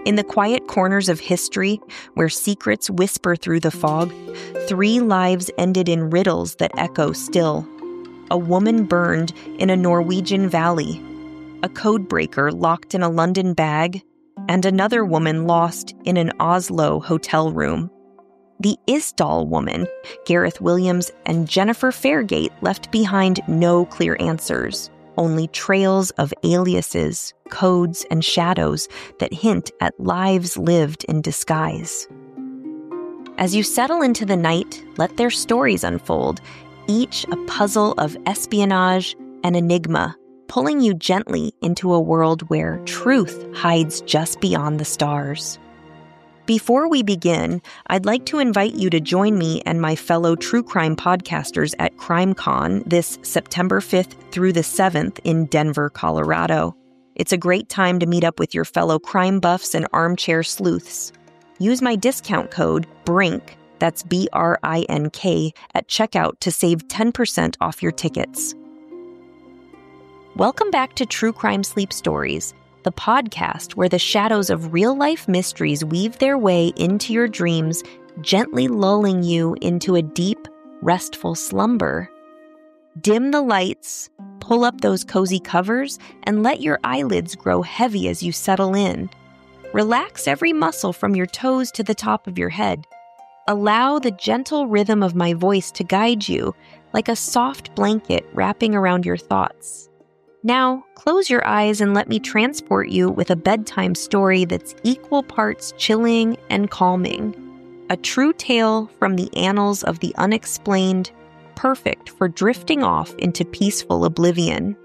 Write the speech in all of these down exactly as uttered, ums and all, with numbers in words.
In the quiet corners of history, where secrets whisper through the fog, three lives ended in riddles that echo still. A woman burned in a Norwegian valley, a codebreaker locked in a London bag, and another woman lost in an Oslo hotel room. The Isdal woman, Gareth Williams and Jennifer Fairgate, left behind no clear answers, only trails of aliases, codes, and shadows that hint at lives lived in disguise. As you settle into the night, let their stories unfold, each a puzzle of espionage and enigma, pulling you gently into a world where truth hides just beyond the stars. Before we begin, I'd like to invite you to join me and my fellow true crime podcasters at CrimeCon this September fifth through the seventh in Denver, Colorado. It's a great time to meet up with your fellow crime buffs and armchair sleuths. Use my discount code BRINK, that's B R I N K, at checkout to save ten percent off your tickets. Welcome back to True Crime Sleep Stories, the podcast where the shadows of real-life mysteries weave their way into your dreams, gently lulling you into a deep, restful slumber. Dim the lights, pull up those cozy covers, and let your eyelids grow heavy as you settle in. Relax every muscle from your toes to the top of your head. Allow the gentle rhythm of my voice to guide you, like a soft blanket wrapping around your thoughts. Now, close your eyes and let me transport you with a bedtime story that's equal parts chilling and calming. A true tale from the annals of the unexplained, perfect for drifting off into peaceful oblivion.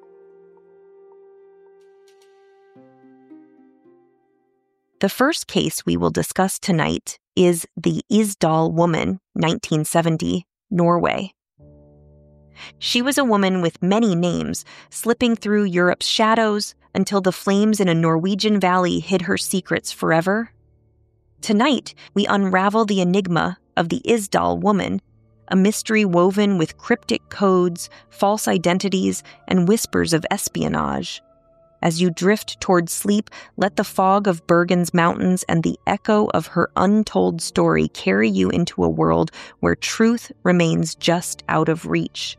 The first case we will discuss tonight is the Isdal woman, nineteen seventy, Norway. She was a woman with many names, slipping through Europe's shadows until the flames in a Norwegian valley hid her secrets forever. Tonight, we unravel the enigma of the Isdal woman, a mystery woven with cryptic codes, false identities, and whispers of espionage. As you drift toward sleep, let the fog of Bergen's mountains and the echo of her untold story carry you into a world where truth remains just out of reach.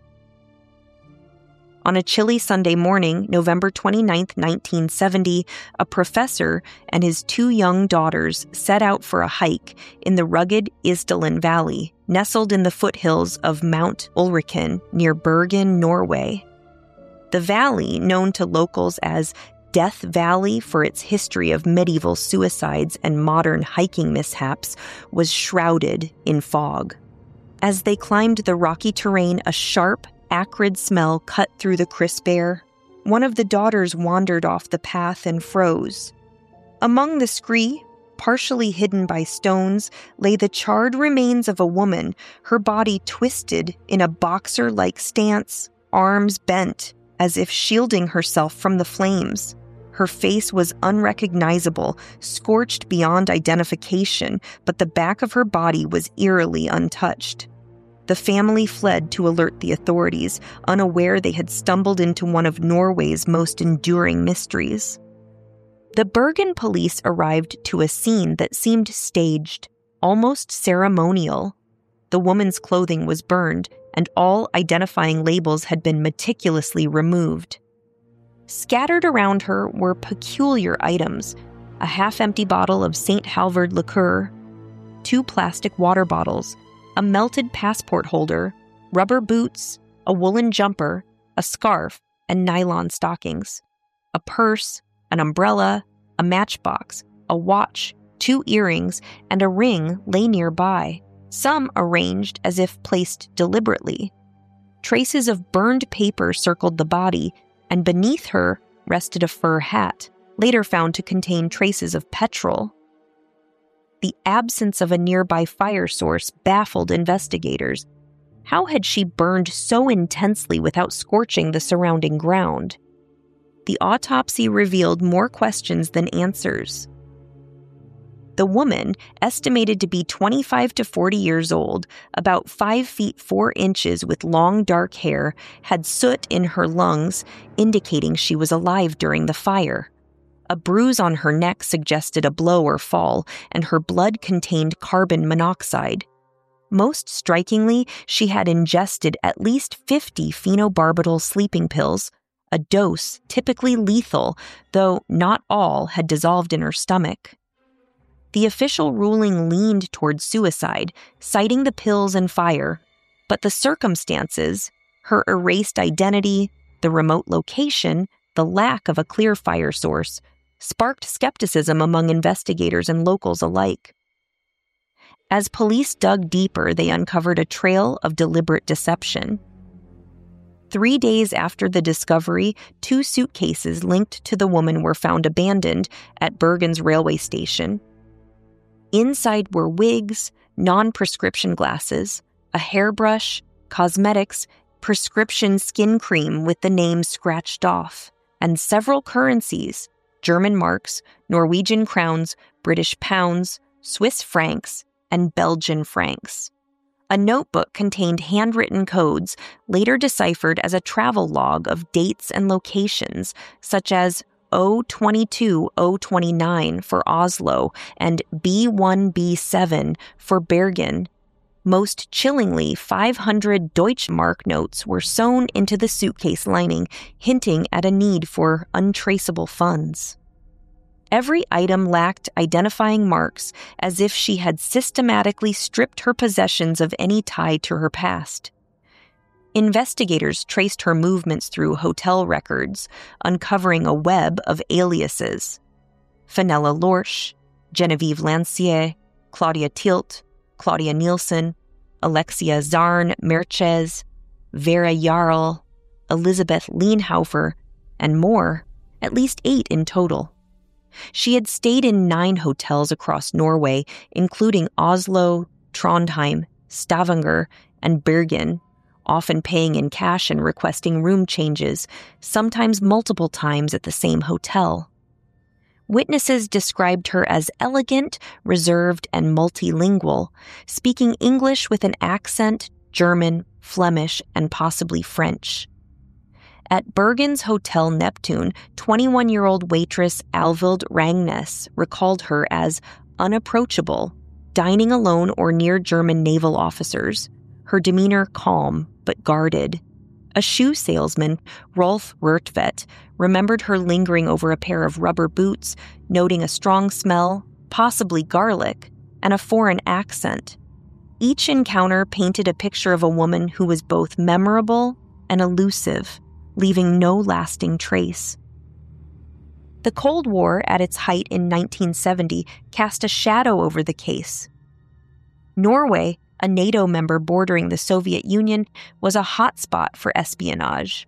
On a chilly Sunday morning, November twenty-ninth, nineteen seventy, a professor and his two young daughters set out for a hike in the rugged Isdalen Valley, nestled in the foothills of Mount Ulriken near Bergen, Norway. The valley, known to locals as Death Valley for its history of medieval suicides and modern hiking mishaps, was shrouded in fog. As they climbed the rocky terrain, a sharp, acrid smell cut through the crisp air. One of the daughters wandered off the path and froze. Among the scree, partially hidden by stones, lay the charred remains of a woman, her body twisted in a boxer-like stance, arms bent, as if shielding herself from the flames. Her face was unrecognizable, scorched beyond identification, but the back of her body was eerily untouched. The family fled to alert the authorities, unaware they had stumbled into one of Norway's most enduring mysteries. The Bergen police arrived to a scene that seemed staged, almost ceremonial. The woman's clothing was burned, and all identifying labels had been meticulously removed. Scattered around her were peculiar items: a half-empty bottle of Saint Halvard liqueur, two plastic water bottles, a melted passport holder, rubber boots, a woolen jumper, a scarf, and nylon stockings. A purse, an umbrella, a matchbox, a watch, two earrings, and a ring lay nearby, some arranged as if placed deliberately. Traces of burned paper circled the body, and beneath her rested a fur hat, later found to contain traces of petrol. The absence of a nearby fire source baffled investigators. How had she burned so intensely without scorching the surrounding ground? The autopsy revealed more questions than answers. The woman, estimated to be twenty-five to forty years old, about five feet four inches with long dark hair, had soot in her lungs, indicating she was alive during the fire. A bruise on her neck suggested a blow or fall, and her blood contained carbon monoxide. Most strikingly, she had ingested at least fifty phenobarbital sleeping pills, a dose typically lethal, though not all had dissolved in her stomach. The official ruling leaned toward suicide, citing the pills and fire, but the circumstances, her erased identity, the remote location, the lack of a clear fire source, sparked skepticism among investigators and locals alike. As police dug deeper, they uncovered a trail of deliberate deception. Three days after the discovery, two suitcases linked to the woman were found abandoned at Bergen's railway station. Inside were wigs, non-prescription glasses, a hairbrush, cosmetics, prescription skin cream with the name scratched off, and several currencies: German marks, Norwegian crowns, British pounds, Swiss francs, and Belgian francs. A notebook contained handwritten codes, later deciphered as a travel log of dates and locations, such as O twenty-two O twenty-nine for Oslo and B one B seven for Bergen. Most chillingly, five hundred Deutschmark notes were sewn into the suitcase lining, hinting at a need for untraceable funds. Every item lacked identifying marks, as if she had systematically stripped her possessions of any tie to her past. Investigators traced her movements through hotel records, uncovering a web of aliases: Fenella Lorsch, Genevieve Lancier, Claudia Tilt, Claudia Nielsen, Alexia Zarn Merches, Vera Jarl, Elizabeth Lienhofer, and more, at least eight in total. She had stayed in nine hotels across Norway, including Oslo, Trondheim, Stavanger, and Bergen, often paying in cash and requesting room changes, sometimes multiple times at the same hotel. Witnesses described her as elegant, reserved, and multilingual, speaking English with an accent, German, Flemish, and possibly French. At Bergen's Hotel Neptune, twenty-one-year-old waitress Alvild Rangnes recalled her as unapproachable, dining alone or near German naval officers, her demeanor calm but guarded. A shoe salesman, Rolf Rurtvedt, remembered her lingering over a pair of rubber boots, noting a strong smell, possibly garlic, and a foreign accent. Each encounter painted a picture of a woman who was both memorable and elusive, leaving no lasting trace. The Cold War, at its height in nineteen seventy, cast a shadow over the case. Norway, a NATO member bordering the Soviet Union, was a hotspot for espionage.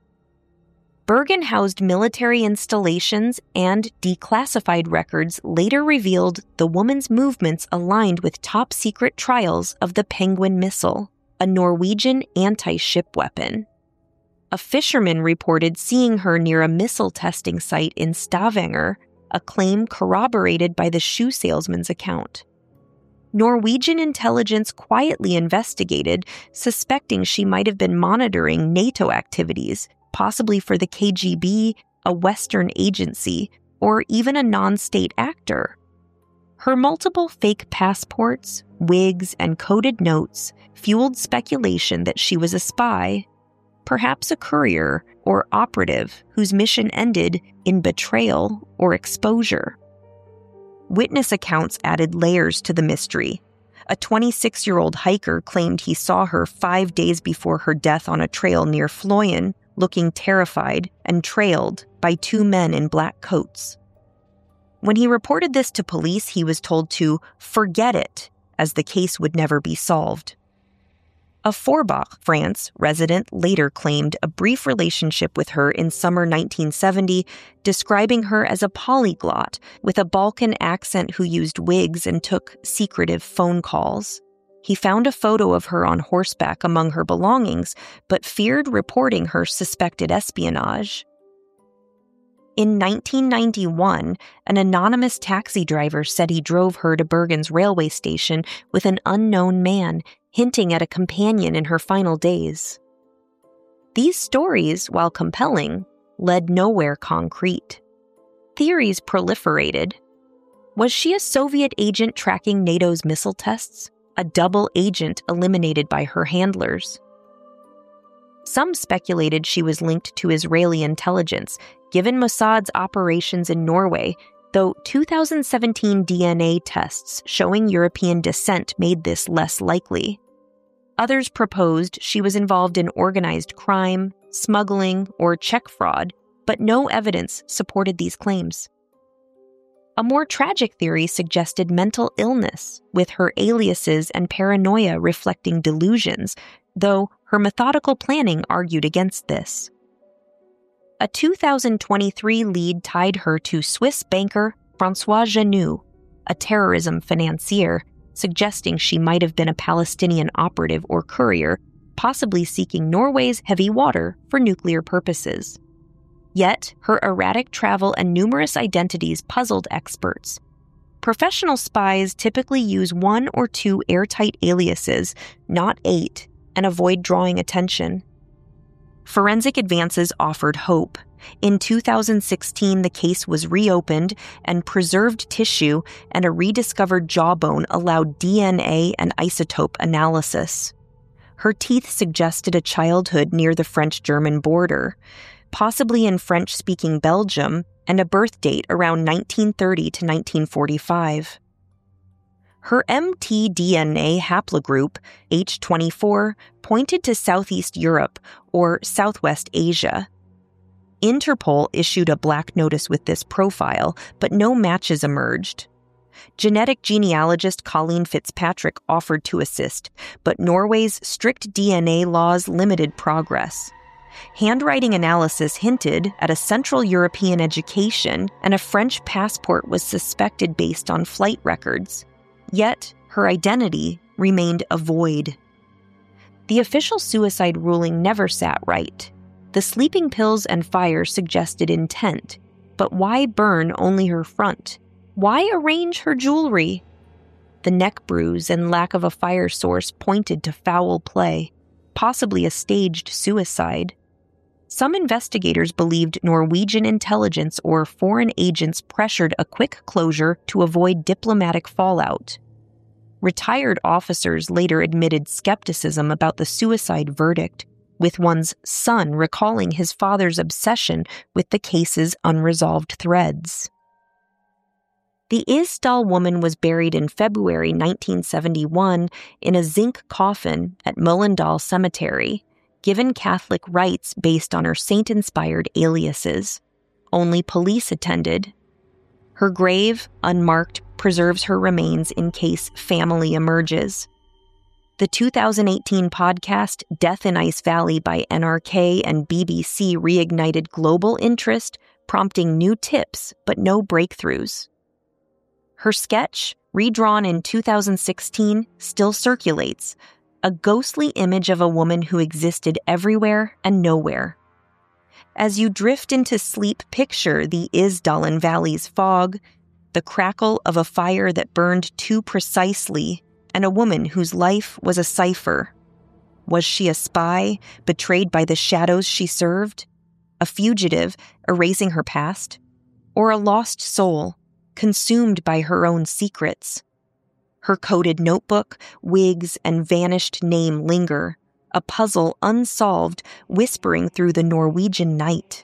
Bergen housed military installations, and declassified records later revealed the woman's movements aligned with top-secret trials of the Penguin missile, a Norwegian anti-ship weapon. A fisherman reported seeing her near a missile testing site in Stavanger, a claim corroborated by the shoe salesman's account. Norwegian intelligence quietly investigated, suspecting she might have been monitoring NATO activities, possibly for the K G B, a Western agency, or even a non-state actor. Her multiple fake passports, wigs, and coded notes fueled speculation that she was a spy, perhaps a courier or operative whose mission ended in betrayal or exposure. Witness accounts added layers to the mystery. A twenty-six-year-old hiker claimed he saw her five days before her death on a trail near Fløyen, looking terrified and trailed by two men in black coats. When he reported this to police, he was told to forget it, as the case would never be solved. A Forbach, France, resident later claimed a brief relationship with her in summer nineteen seventy, describing her as a polyglot with a Balkan accent who used wigs and took secretive phone calls. He found a photo of her on horseback among her belongings, but feared reporting her suspected espionage. In nineteen ninety-one, an anonymous taxi driver said he drove her to Bergen's railway station with an unknown man, hinting at a companion in her final days. These stories, while compelling, led nowhere concrete. Theories proliferated. Was she a Soviet agent tracking NATO's missile tests? A double agent eliminated by her handlers? Some speculated she was linked to Israeli intelligence, given Mossad's operations in Norway, though two thousand seventeen D N A tests showing European descent made this less likely. Others proposed she was involved in organized crime, smuggling, or check fraud, but no evidence supported these claims. A more tragic theory suggested mental illness, with her aliases and paranoia reflecting delusions, though her methodical planning argued against this. A two thousand twenty-three lead tied her to Swiss banker François Genoux, a terrorism financier, suggesting she might have been a Palestinian operative or courier, possibly seeking Norway's heavy water for nuclear purposes. Yet, her erratic travel and numerous identities puzzled experts. Professional spies typically use one or two airtight aliases, not eight, and avoid drawing attention. Forensic advances offered hope. In two thousand sixteen, the case was reopened, and preserved tissue and a rediscovered jawbone allowed D N A and isotope analysis. Her teeth suggested a childhood near the French-German border, possibly in French-speaking Belgium, and a birth date around nineteen thirty to nineteen forty-five. Her M T D N A haplogroup, H twenty-four, pointed to Southeast Europe or Southwest Asia. Interpol issued a black notice with this profile, but no matches emerged. Genetic genealogist Colleen Fitzpatrick offered to assist, but Norway's strict D N A laws limited progress. Handwriting analysis hinted at a Central European education, and a French passport was suspected based on flight records. Yet, her identity remained a void. The official suicide ruling never sat right. The sleeping pills and fire suggested intent, but why burn only her front? Why arrange her jewelry? The neck bruise and lack of a fire source pointed to foul play, possibly a staged suicide. Some investigators believed Norwegian intelligence or foreign agents pressured a quick closure to avoid diplomatic fallout. Retired officers later admitted skepticism about the suicide verdict, with one's son recalling his father's obsession with the case's unresolved threads. The Isdal woman was buried in February nineteen seventy-one in a zinc coffin at Mullendal Cemetery, given Catholic rites based on her saint-inspired aliases. Only police attended. Her grave, unmarked, preserves her remains in case family emerges. The two thousand eighteen podcast Death in Ice Valley by N R K and B B C reignited global interest, prompting new tips but no breakthroughs. Her sketch, redrawn in two thousand sixteen, still circulates, a ghostly image of a woman who existed everywhere and nowhere. As you drift into sleep, picture the Isdalen Valley's fog, the crackle of a fire that burned too precisely, and a woman whose life was a cipher. Was she a spy, betrayed by the shadows she served? A fugitive, erasing her past? Or a lost soul, consumed by her own secrets? Her coded notebook, wigs, and vanished name linger, a puzzle unsolved, whispering through the Norwegian night.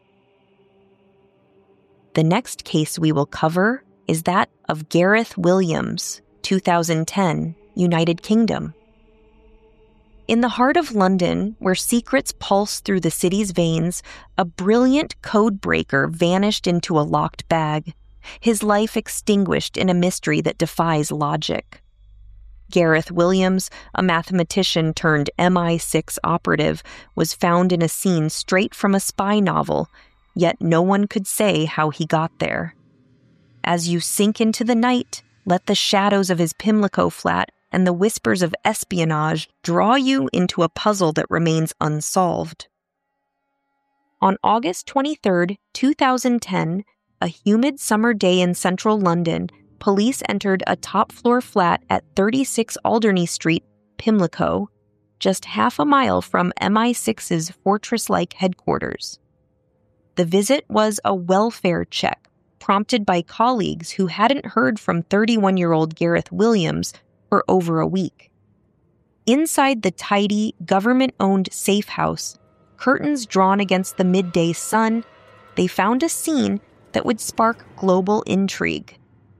The next case we will cover is that of Gareth Williams, two thousand ten, United Kingdom. In the heart of London, where secrets pulse through the city's veins, a brilliant code breaker vanished into a locked bag, his life extinguished in a mystery that defies logic. Gareth Williams, a mathematician turned M I six operative, was found in a scene straight from a spy novel, yet no one could say how he got there. As you sink into the night, let the shadows of his Pimlico flat and the whispers of espionage draw you into a puzzle that remains unsolved. On August twenty-third, two thousand ten, a humid summer day in central London, police entered a top-floor flat at thirty-six Alderney Street, Pimlico, just half a mile from M I six's fortress-like headquarters. The visit was a welfare check prompted by colleagues who hadn't heard from thirty-one-year-old Gareth Williams for over a week. Inside the tidy, government-owned safe house, curtains drawn against the midday sun, they found a scene that would spark global intrigue.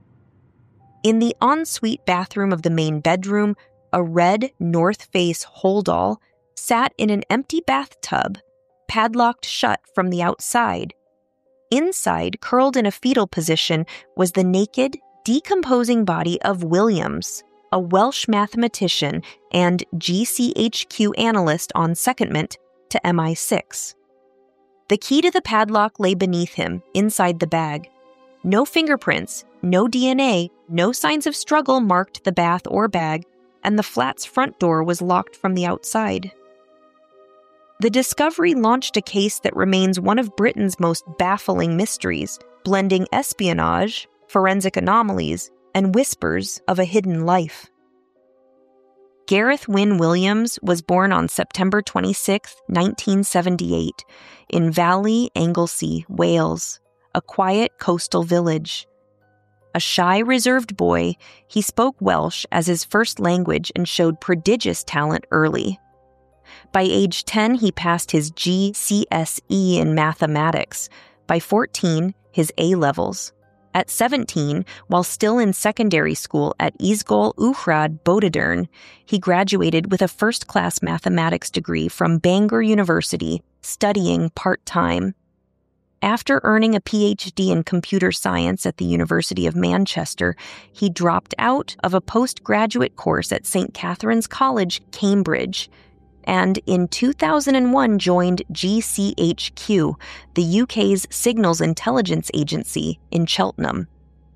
In the ensuite bathroom of the main bedroom, a red North Face holdall sat in an empty bathtub, padlocked shut from the outside. Inside, curled in a fetal position, was the naked, decomposing body of Williams, a Welsh mathematician and G C H Q analyst on secondment to M I six. The key to the padlock lay beneath him, inside the bag. No fingerprints, no D N A, no signs of struggle marked the bath or bag, and the flat's front door was locked from the outside. The discovery launched a case that remains one of Britain's most baffling mysteries, blending espionage, forensic anomalies, and whispers of a hidden life. Gareth Wynne Williams was born on September twenty-sixth, nineteen seventy-eight, in Valley, Anglesey, Wales, a quiet coastal village. A shy, reserved boy, he spoke Welsh as his first language and showed prodigious talent early. By age ten, he passed his G C S E in mathematics. By fourteen, his A-levels. At seventeen, while still in secondary school at Ysgol Uwchradd Bodadern, he graduated with a first-class mathematics degree from Bangor University, studying part-time. After earning a P H D in computer science at the University of Manchester, he dropped out of a postgraduate course at Saint Catherine's College, Cambridge, and in two thousand one joined G C H Q, the U K's signals intelligence agency in Cheltenham.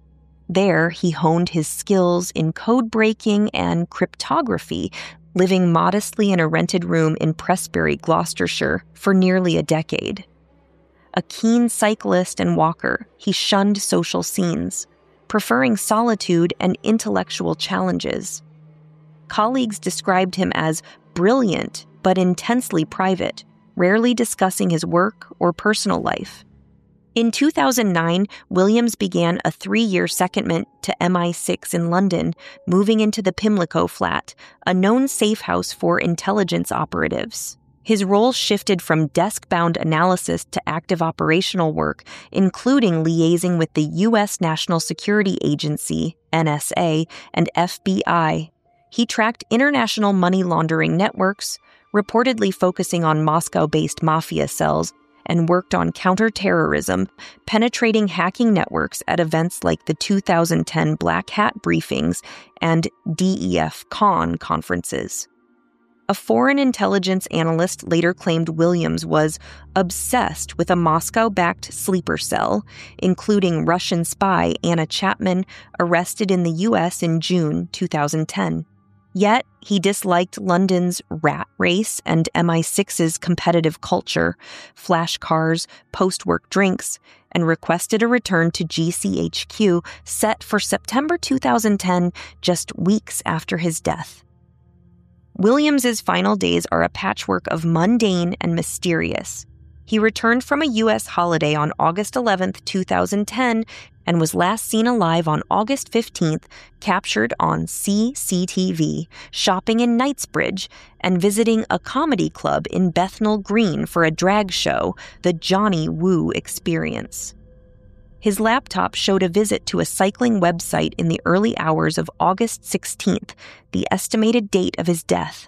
There, he honed his skills in code breaking and cryptography, living modestly in a rented room in Prestbury, Gloucestershire, for nearly a decade. A keen cyclist and walker, he shunned social scenes, preferring solitude and intellectual challenges. Colleagues described him as brilliant but intensely private, rarely discussing his work or personal life. In two thousand nine, Williams began a three-year secondment to M I six in London, moving into the Pimlico flat, a known safe house for intelligence operatives. His role shifted from desk-bound analysis to active operational work, including liaising with the U S National Security Agency, N S A, and F B I. He tracked international money laundering networks, reportedly focusing on Moscow-based mafia cells, and worked on counterterrorism, penetrating hacking networks at events like the two thousand ten Black Hat briefings and D E F CON conferences. A foreign intelligence analyst later claimed Williams was obsessed with a Moscow-backed sleeper cell, including Russian spy Anna Chapman, arrested in the U S in June two thousand ten. Yet, he disliked London's rat race and M I six's competitive culture, flash cars, post-work drinks, and requested a return to G C H Q set for September two thousand ten, just weeks after his death. Williams's final days are a patchwork of mundane and mysterious. He returned from a U S holiday on August eleventh, two thousand ten, and was last seen alive on August fifteenth, captured on C C T V, shopping in Knightsbridge, and visiting a comedy club in Bethnal Green for a drag show, the Johnny Woo Experience. His laptop showed a visit to a cycling website in the early hours of August sixteenth, the estimated date of his death.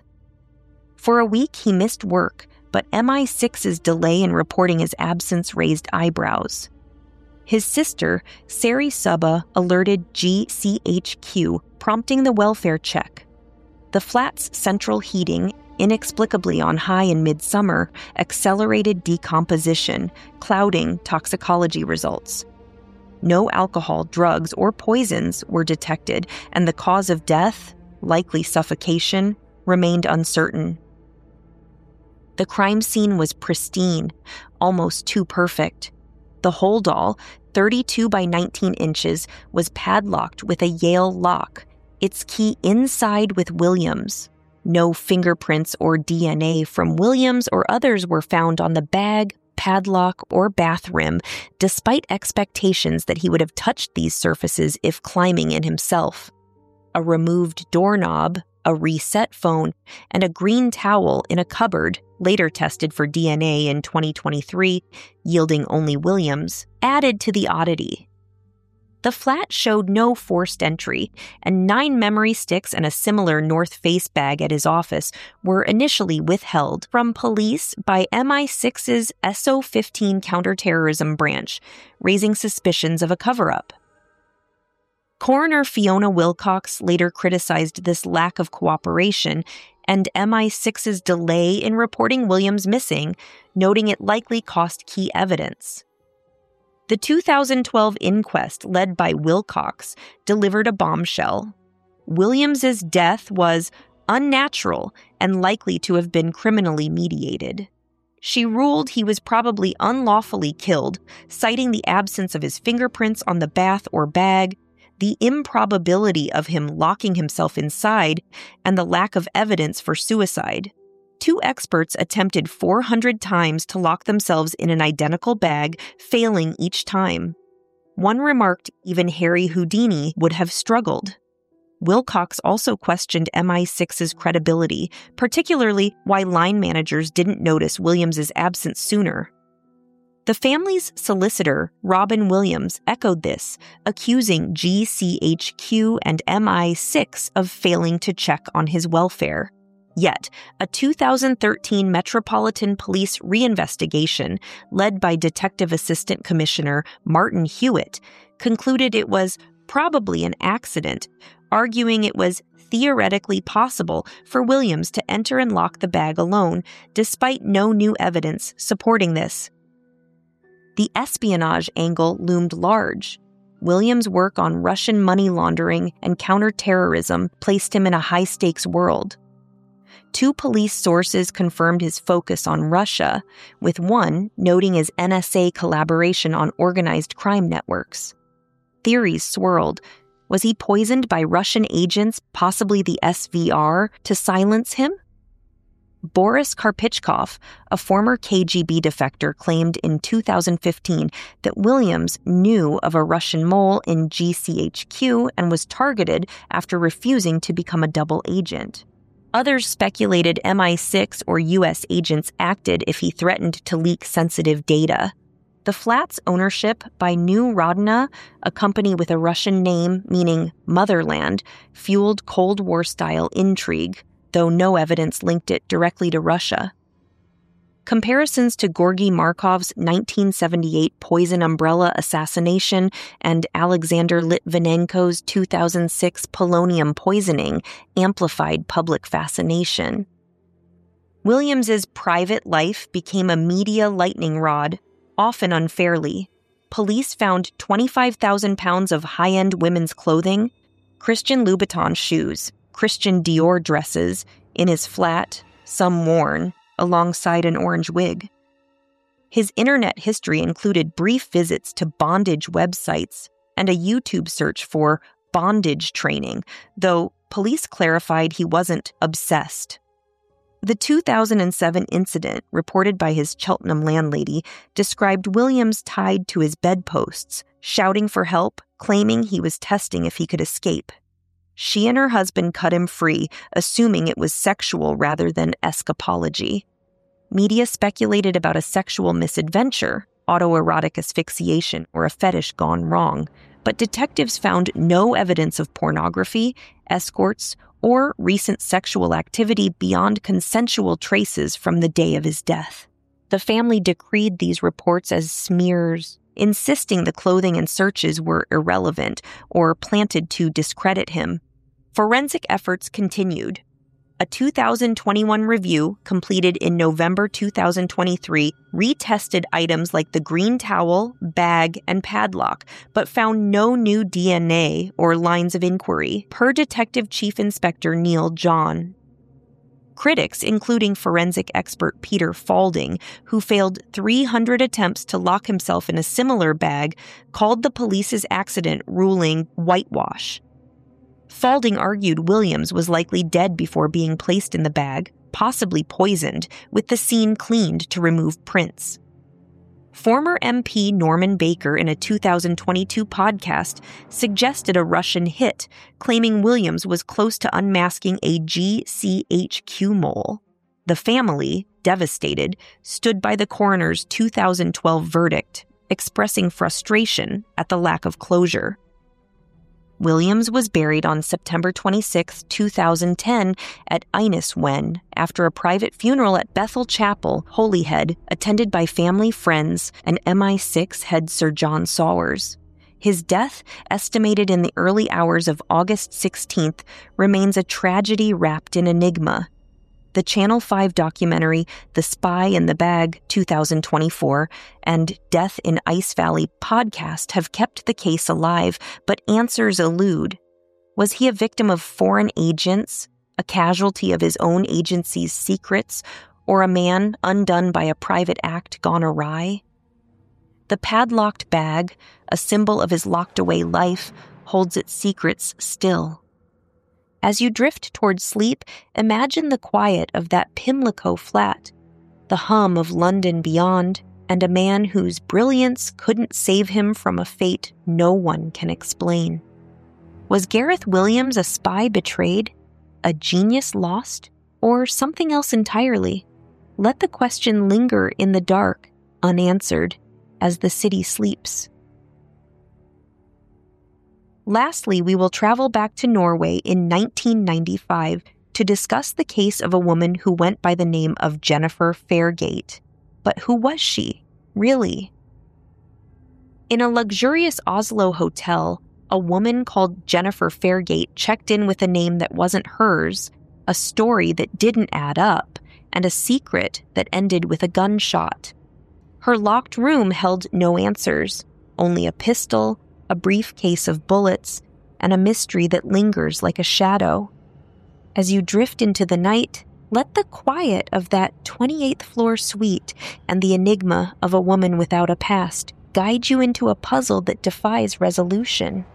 For a week, he missed work, but M I six's delay in reporting his absence raised eyebrows. His sister, Sari Subba, alerted G C H Q, prompting the welfare check. The flat's central heating, inexplicably on high in midsummer, accelerated decomposition, clouding toxicology results. No alcohol, drugs, or poisons were detected, and the cause of death, likely suffocation, remained uncertain. The crime scene was pristine, almost too perfect. The holdall, thirty-two by nineteen inches, was padlocked with a Yale lock, its key inside with Williams. No fingerprints or D N A from Williams or others were found on the bag, padlock, or bath rim, despite expectations that he would have touched these surfaces if climbing in himself. A removed doorknob, a reset phone, and a green towel in a cupboard, later tested for D N A in twenty twenty-three, yielding only Williams, added to the oddity. The flat showed no forced entry, and nine memory sticks and a similar North Face bag at his office were initially withheld from police by M I six's S O fifteen counterterrorism branch, raising suspicions of a cover-up. Coroner Fiona Wilcox later criticized this lack of cooperation and M I six's delay in reporting Williams missing, noting it likely cost key evidence. The two thousand twelve inquest led by Wilcox delivered a bombshell. Williams's death was unnatural and likely to have been criminally mediated. She ruled he was probably unlawfully killed, citing the absence of his fingerprints on the bath or bag, the improbability of him locking himself inside, and the lack of evidence for suicide. Two experts attempted four hundred times to lock themselves in an identical bag, failing each time. One remarked even Harry Houdini would have struggled. Wilcox also questioned M I six's credibility, particularly why line managers didn't notice Williams's absence sooner. The family's solicitor, Robin Williams, echoed this, accusing G C H Q and M I six of failing to check on his welfare. Yet, a two thousand thirteen Metropolitan Police reinvestigation, led by Detective Assistant Commissioner Martin Hewitt, concluded it was probably an accident, arguing it was theoretically possible for Williams to enter and lock the bag alone, despite no new evidence supporting this. The espionage angle loomed large. Williams' work on Russian money laundering and counterterrorism placed him in a high-stakes world. Two police sources confirmed his focus on Russia, with one noting his N S A collaboration on organized crime networks. Theories swirled. Was he poisoned by Russian agents, possibly the S V R, to silence him? Boris Karpichkov, a former K G B defector, claimed in two thousand fifteen that Williams knew of a Russian mole in G C H Q and was targeted after refusing to become a double agent. Others speculated M I six or U S agents acted if he threatened to leak sensitive data. The flat's ownership by New Rodina, a company with a Russian name meaning motherland, fueled Cold War-style intrigue, though no evidence linked it directly to Russia. Comparisons to Georgy Markov's nineteen seventy-eight poison umbrella assassination and Alexander Litvinenko's two thousand six polonium poisoning amplified public fascination. Williams's private life became a media lightning rod, often unfairly. Police found twenty-five thousand pounds of high-end women's clothing, Christian Louboutin shoes, Christian Dior dresses, in his flat, some worn, alongside an orange wig. His internet history included brief visits to bondage websites and a YouTube search for bondage training, though police clarified he wasn't obsessed. The two thousand seven incident, reported by his Cheltenham landlady, described Williams tied to his bedposts, shouting for help, claiming he was testing if he could escape. She and her husband cut him free, assuming it was sexual rather than escapology. Media speculated about a sexual misadventure, autoerotic asphyxiation, or a fetish gone wrong, but detectives found no evidence of pornography, escorts, or recent sexual activity beyond consensual traces from the day of his death. The family decreed these reports as smears, insisting the clothing and searches were irrelevant or planted to discredit him. Forensic efforts continued. A two thousand twenty-one review, completed in November two thousand twenty-three, retested items like the green towel, bag, and padlock, but found no new D N A or lines of inquiry, per Detective Chief Inspector Neil John. Critics, including forensic expert Peter Falding, who failed three hundred attempts to lock himself in a similar bag, called the police's accident ruling whitewash. Falding argued Williams was likely dead before being placed in the bag, possibly poisoned, with the scene cleaned to remove prints. Former M P Norman Baker, in a two thousand twenty-two podcast, suggested a Russian hit, claiming Williams was close to unmasking a G C H Q mole. The family, devastated, stood by the coroner's two thousand twelve verdict, expressing frustration at the lack of closure. Williams was buried on September twenty-sixth, two thousand ten at Inniswen after a private funeral at Bethel Chapel, Holyhead, attended by family, friends, and M I six head Sir John Sawers. His death, estimated in the early hours of August sixteenth, remains a tragedy wrapped in enigma. The Channel five documentary The Spy in the Bag two thousand twenty-four and Death in Ice Valley podcast have kept the case alive, but answers elude. Was he a victim of foreign agents, a casualty of his own agency's secrets, or a man undone by a private act gone awry? The padlocked bag, a symbol of his locked-away life, holds its secrets still. As you drift toward sleep, imagine the quiet of that Pimlico flat, the hum of London beyond, and a man whose brilliance couldn't save him from a fate no one can explain. Was Gareth Williams a spy betrayed, a genius lost, or something else entirely? Let the question linger in the dark, unanswered, as the city sleeps. Lastly, we will travel back to Norway in nineteen ninety-five to discuss the case of a woman who went by the name of Jennifer Fairgate. But who was she, really? In a luxurious Oslo hotel, a woman called Jennifer Fairgate checked in with a name that wasn't hers, a story that didn't add up, and a secret that ended with a gunshot. Her locked room held no answers, only a pistol, a briefcase of bullets, and a mystery that lingers like a shadow. As you drift into the night, let the quiet of that twenty-eighth floor suite and the enigma of a woman without a past guide you into a puzzle that defies resolution.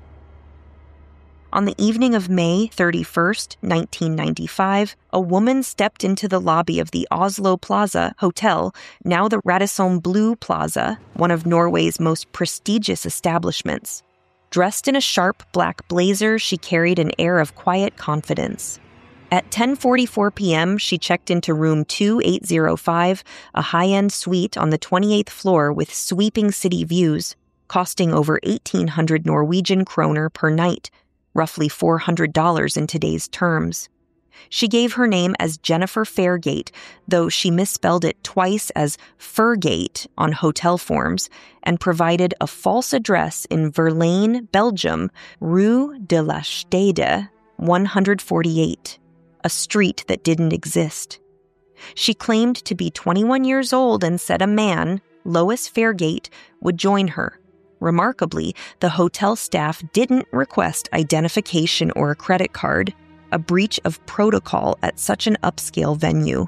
On the evening of May thirty-first, nineteen ninety-five, a woman stepped into the lobby of the Oslo Plaza Hotel, now the Radisson Blu Plaza, one of Norway's most prestigious establishments. Dressed in a sharp black blazer, she carried an air of quiet confidence. At ten forty-four p.m., she checked into room two eight zero five, a high-end suite on the twenty-eighth floor with sweeping city views, costing over eighteen hundred Norwegian kroner per night, roughly four hundred dollars in today's terms. She gave her name as Jennifer Fairgate, though she misspelled it twice as Fergate on hotel forms, and provided a false address in Verlaine, Belgium, Rue de la Stede, one forty-eight, a street that didn't exist. She claimed to be twenty-one years old and said a man, Lois Fairgate, would join her. Remarkably, the hotel staff didn't request identification or a credit card, a breach of protocol at such an upscale venue.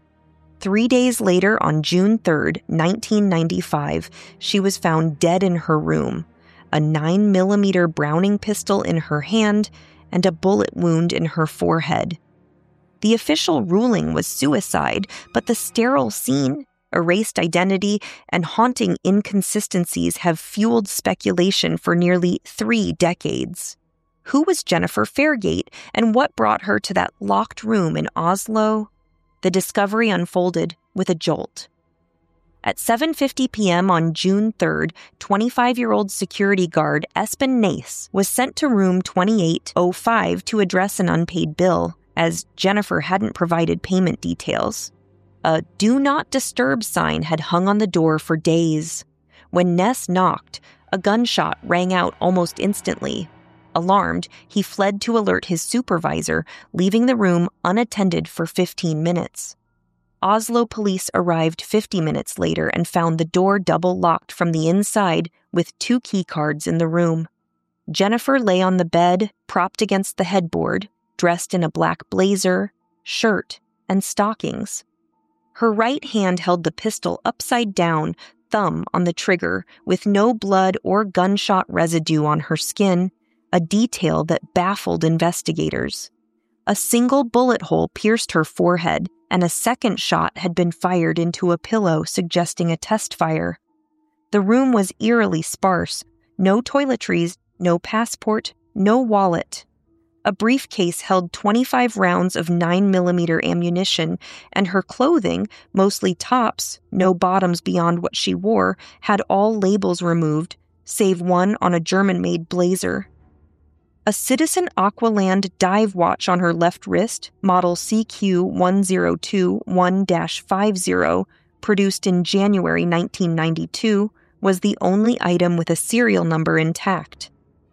Three days later, on June third, nineteen ninety-five, she was found dead in her room, a nine millimeter Browning pistol in her hand and a bullet wound in her forehead. The official ruling was suicide, but the sterile scene, erased identity, and haunting inconsistencies have fueled speculation for nearly three decades. Who was Jennifer Fairgate, and what brought her to that locked room in Oslo? The discovery unfolded with a jolt. At seven fifty p.m. on June third, twenty-five-year-old security guard Espen Nace was sent to room twenty-eight oh five to address an unpaid bill, as Jennifer hadn't provided payment details. A "Do Not Disturb" sign had hung on the door for days. When Ness knocked, a gunshot rang out almost instantly. Alarmed, he fled to alert his supervisor, leaving the room unattended for fifteen minutes. Oslo police arrived fifty minutes later and found the door double-locked from the inside with two keycards in the room. Jennifer lay on the bed, propped against the headboard, dressed in a black blazer, shirt, and stockings. Her right hand held the pistol upside down, thumb on the trigger, with no blood or gunshot residue on her skin, a detail that baffled investigators. A single bullet hole pierced her forehead, and a second shot had been fired into a pillow, suggesting a test fire. The room was eerily sparse. No toiletries, no passport, no wallet. A briefcase held twenty-five rounds of nine millimeter ammunition, and her clothing, mostly tops, no bottoms beyond what she wore, had all labels removed, save one on a German-made blazer. A Citizen Aqualand dive watch on her left wrist, model C Q one zero two one dash fifty, produced in January nineteen ninety-two, was the only item with a serial number intact.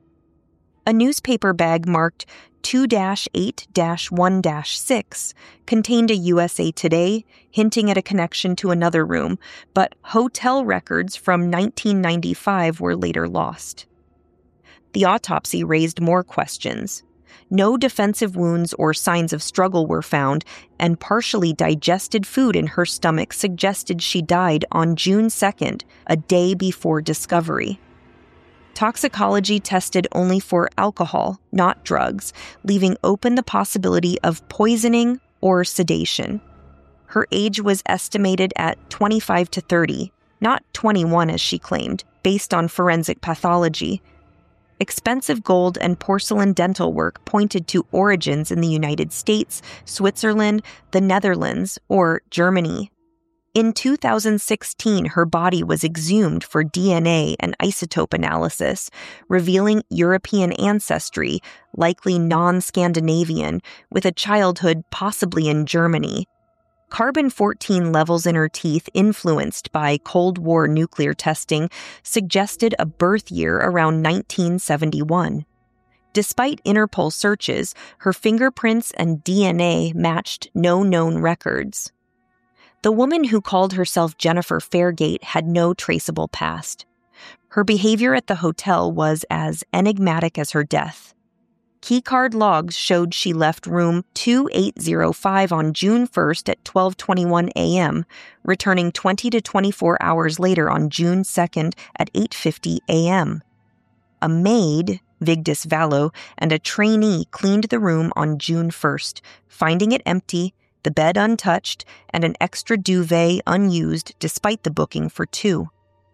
A newspaper bag marked two dash eight dash one dash six contained a U S A Today, hinting at a connection to another room, but hotel records from nineteen ninety-five were later lost. The autopsy raised more questions. No defensive wounds or signs of struggle were found, and partially digested food in her stomach suggested she died on June second, a day before discovery. Toxicology tested only for alcohol, not drugs, leaving open the possibility of poisoning or sedation. Her age was estimated at twenty-five to thirty, not twenty-one as she claimed, based on forensic pathology. Expensive gold and porcelain dental work pointed to origins in the United States, Switzerland, the Netherlands, or Germany. In two thousand sixteen, her body was exhumed for D N A and isotope analysis, revealing European ancestry, likely non-Scandinavian, with a childhood possibly in Germany. carbon fourteen levels in her teeth, influenced by Cold War nuclear testing, suggested a birth year around nineteen seventy-one. Despite Interpol searches, her fingerprints and D N A matched no known records. The woman who called herself Jennifer Fairgate had no traceable past. Her behavior at the hotel was as enigmatic as her death. Keycard logs showed she left room two eight zero five on June first at twelve twenty-one a.m., returning twenty to twenty-four hours later on June second at eight fifty a.m. A maid, Vigdis Vallow, and a trainee cleaned the room on June first, finding it empty, the bed untouched, and an extra duvet unused despite the booking for two.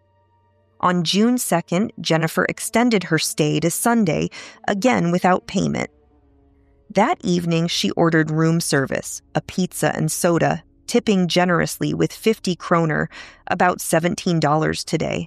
On June second, Jennifer extended her stay to Sunday, again without payment. That evening, she ordered room service, a pizza and soda, tipping generously with fifty kroner, about seventeen dollars today.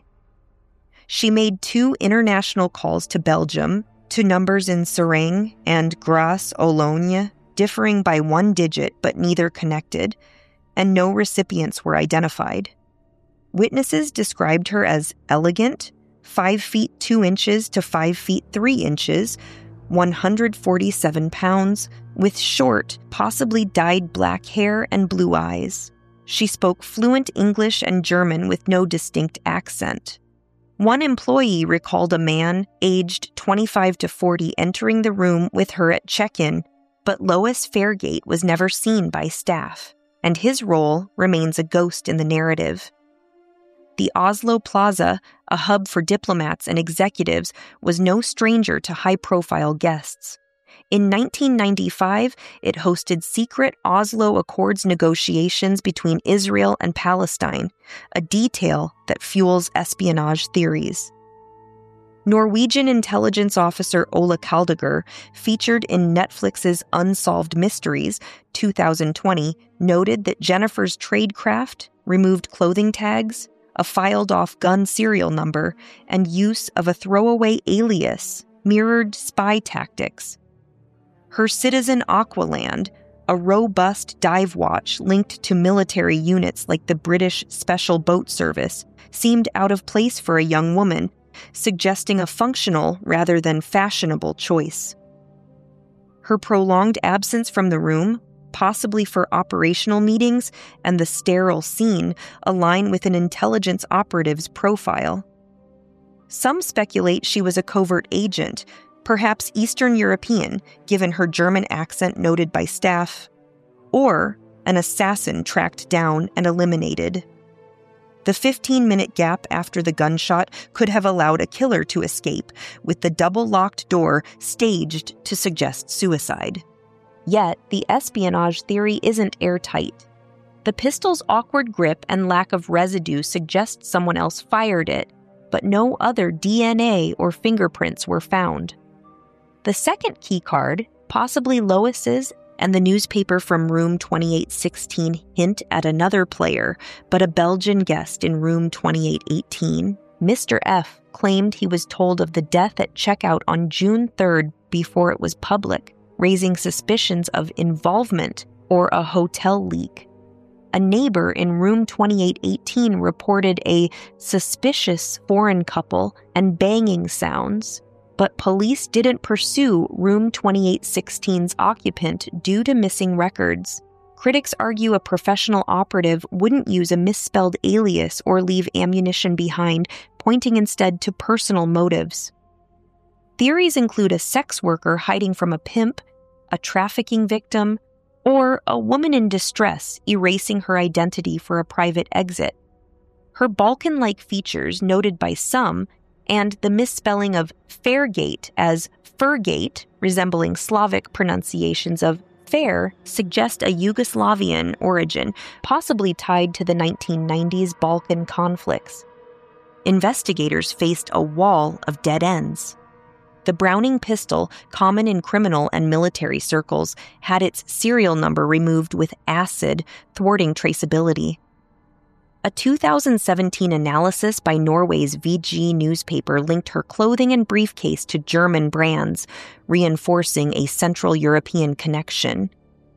She made two international calls to Belgium, to numbers in Sereng and Grasse-Ologne, differing by one digit but neither connected, and no recipients were identified. Witnesses described her as elegant, five feet two inches to five feet three inches, one hundred forty-seven pounds, with short, possibly dyed black hair and blue eyes. She spoke fluent English and German with no distinct accent. One employee recalled a man, aged twenty-five to forty, entering the room with her at check-in, but Lois Fairgate was never seen by staff, and his role remains a ghost in the narrative. The Oslo Plaza, a hub for diplomats and executives, was no stranger to high-profile guests. In nineteen ninety-five, it hosted secret Oslo Accords negotiations between Israel and Palestine, a detail that fuels espionage theories. Norwegian intelligence officer Ola Kaldager, featured in Netflix's Unsolved Mysteries, two thousand twenty, noted that Jennifer's tradecraft, removed clothing tags, a filed-off gun serial number, and use of a throwaway alias mirrored spy tactics. Her Citizen Aqualand, a robust dive watch linked to military units like the British Special Boat Service, seemed out of place for a young woman, suggesting a functional rather than fashionable choice. Her prolonged absence from the room, possibly for operational meetings, and the sterile scene align with an intelligence operative's profile. Some speculate she was a covert agent, perhaps Eastern European, given her German accent noted by staff, or an assassin tracked down and eliminated. The fifteen-minute gap after the gunshot could have allowed a killer to escape, with the double-locked door staged to suggest suicide. Yet, the espionage theory isn't airtight. The pistol's awkward grip and lack of residue suggest someone else fired it, but no other D N A or fingerprints were found. The second keycard, possibly Lois's, and the newspaper from room twenty-eight sixteen hint at another player, but a Belgian guest in room twenty-eight eighteen, Mister F, claimed he was told of the death at checkout on June third before it was public, raising suspicions of involvement or a hotel leak. A neighbor in room twenty-eight eighteen reported a suspicious foreign couple and banging sounds, but police didn't pursue room twenty-eight sixteen's occupant due to missing records. Critics argue a professional operative wouldn't use a misspelled alias or leave ammunition behind, pointing instead to personal motives. Theories include a sex worker hiding from a pimp, a trafficking victim, or a woman in distress erasing her identity for a private exit. Her Balkan-like features noted by some, and the misspelling of Fairgate as Furgate, resembling Slavic pronunciations of fair, suggest a Yugoslavian origin, possibly tied to the nineteen nineties Balkan conflicts. Investigators faced a wall of dead ends. The Browning pistol, common in criminal and military circles, had its serial number removed with acid, thwarting traceability. A two thousand seventeen analysis by Norway's V G newspaper linked her clothing and briefcase to German brands, reinforcing a Central European connection.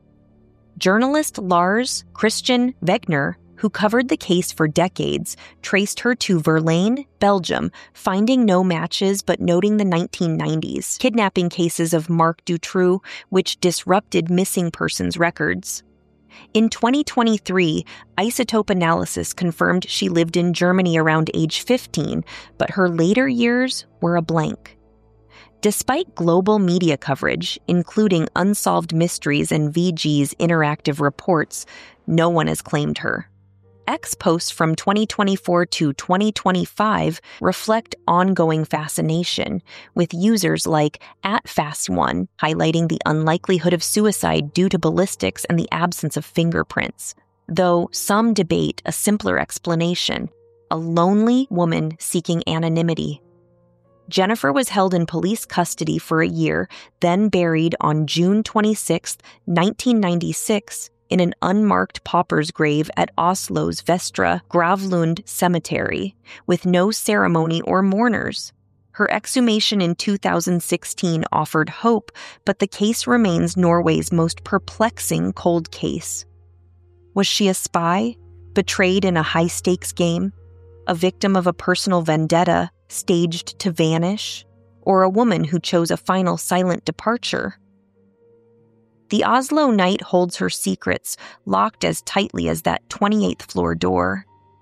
Journalist Lars Christian Wegner, who covered the case for decades, traced her to Verlaine, Belgium, finding no matches but noting the nineteen nineties kidnapping cases of Marc Dutroux, which disrupted missing persons records. In twenty twenty-three, isotope analysis confirmed she lived in Germany around age fifteen, but her later years were a blank. Despite global media coverage, including Unsolved Mysteries and V G's interactive reports, no one has claimed her. X posts from twenty twenty-four to twenty twenty-five reflect ongoing fascination, with users like at Fast One highlighting the unlikelihood of suicide due to ballistics and the absence of fingerprints, though some debate a simpler explanation, a lonely woman seeking anonymity. Jennifer was held in police custody for a year, then buried on June twenty-sixth, nineteen ninety-six, in an unmarked pauper's grave at Oslo's Vestre Gravlund Cemetery, with no ceremony or mourners. Her exhumation in two thousand sixteen offered hope, but the case remains Norway's most perplexing cold case. Was she a spy, betrayed in a high-stakes game, a victim of a personal vendetta staged to vanish, or a woman who chose a final silent departure? The Oslo night holds her secrets, locked as tightly as that twenty-eighth floor door.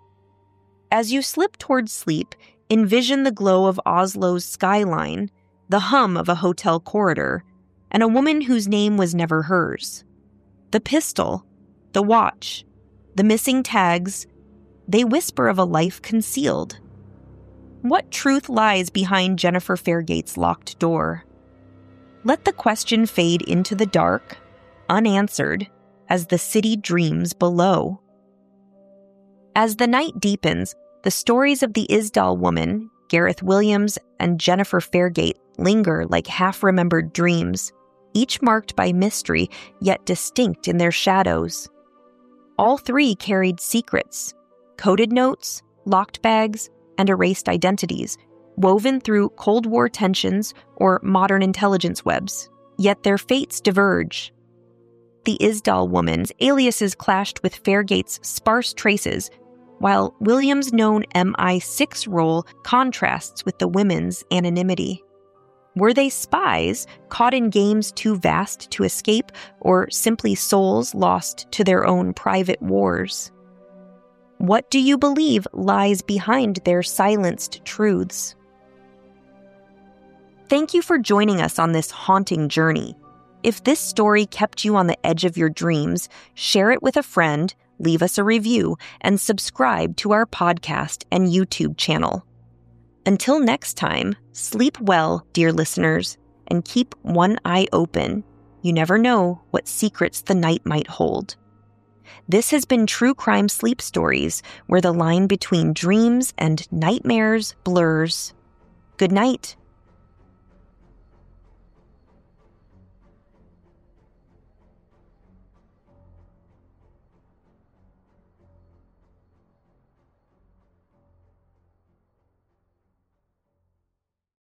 As you slip towards sleep, envision the glow of Oslo's skyline, the hum of a hotel corridor, and a woman whose name was never hers. The pistol, the watch, the missing tags, they whisper of a life concealed. What truth lies behind Jennifer Fairgate's locked door? Let the question fade into the dark, unanswered, as the city dreams below. As the night deepens, the stories of the Isdal woman, Gareth Williams, and Jennifer Fairgate linger like half-remembered dreams, each marked by mystery, yet distinct in their shadows. All three carried secrets, coded notes, locked bags, and erased identities, woven through Cold War tensions or modern intelligence webs, yet their fates diverge. The Isdal woman's aliases clashed with Fairgate's sparse traces, while Williams' known M I six role contrasts with the women's anonymity. Were they spies, caught in games too vast to escape, or simply souls lost to their own private wars? What do you believe lies behind their silenced truths? Thank you for joining us on this haunting journey. If this story kept you on the edge of your dreams, share it with a friend, leave us a review, and subscribe to our podcast and YouTube channel. Until next time, sleep well, dear listeners, and keep one eye open. You never know what secrets the night might hold. This has been True Crime Sleep Stories, where the line between dreams and nightmares blurs. Good night.